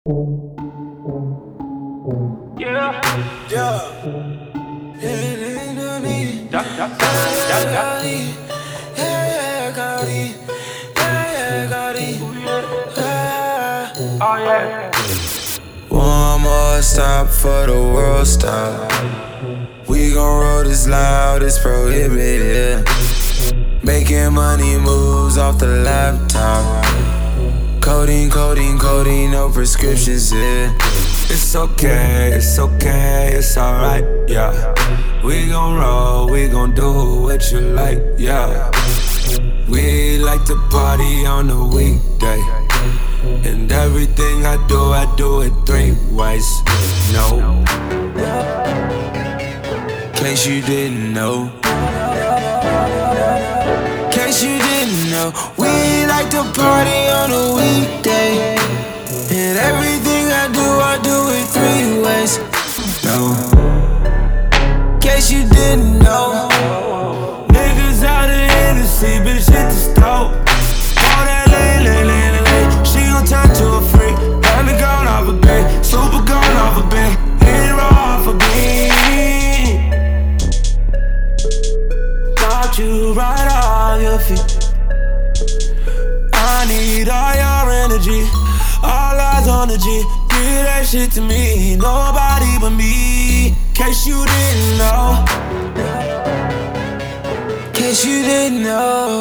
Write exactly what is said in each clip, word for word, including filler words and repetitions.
Yeah. Yeah. Duck, duck, duck, duck, duck. Oh yeah. One more stop for the world stop. We gon' roll this loud, it's prohibited. Making money moves off the laptop. Coding, coding, coding, no prescriptions, yeah. It's okay, it's okay, it's alright, yeah. We gon' roll, we gon' do what you like, yeah. We like to party on a weekday. And everything I do, I do it three ways, no. Case you didn't know. Case you didn't know. We like to party on a weekday. And everything I do, I do it three ways, no. Case you didn't know. Niggas out of Hennessy, bitch hit the stove. All that lane, lane, lane, lane. She gon' turn to a freak. Diamond gone off a bed, super gone off a bed, hero off a beat. Got you right off your feet. I need all your energy, all eyes on the G. Give that shit to me, nobody but me. Case you didn't know. Case you didn't know.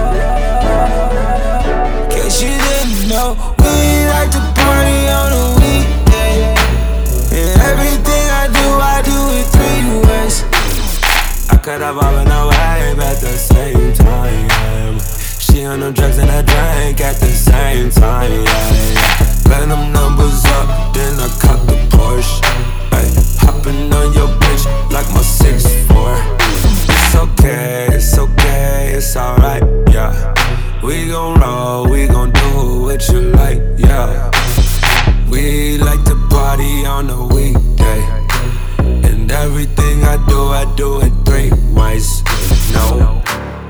Case you didn't know. We like to party on a weekday. And everything I do, I do it three ways. I could have all been away at the same time, yeah. She on them drugs and I drink at the same time, yeah, yeah. Ran them numbers up, then I cut the Porsche. Ay, hopping on your bitch like my six four. It's okay, it's okay, it's alright, yeah. We gon' roll, we gon' do what you like, yeah. We like to party on a weekday. And everything I do, I do it three ways, no.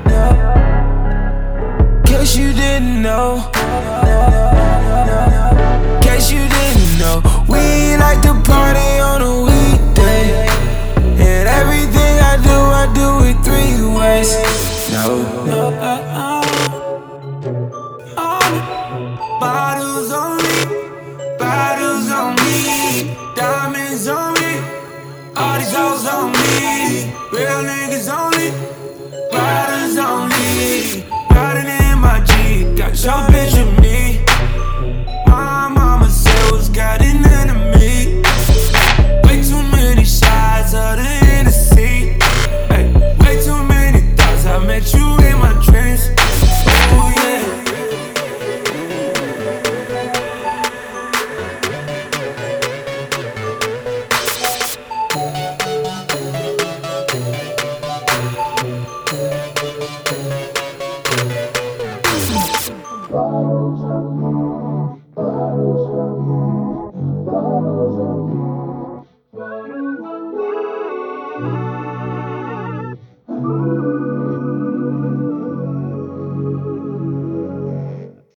Case you didn't know. Case you didn't know. We like to party on a weekday. And everything I do, I do it three ways, no. Bottles on me, bottles on me, diamonds on me, all these hoes on me, real niggas only, riders on me, riding in my Jeep, got your bitch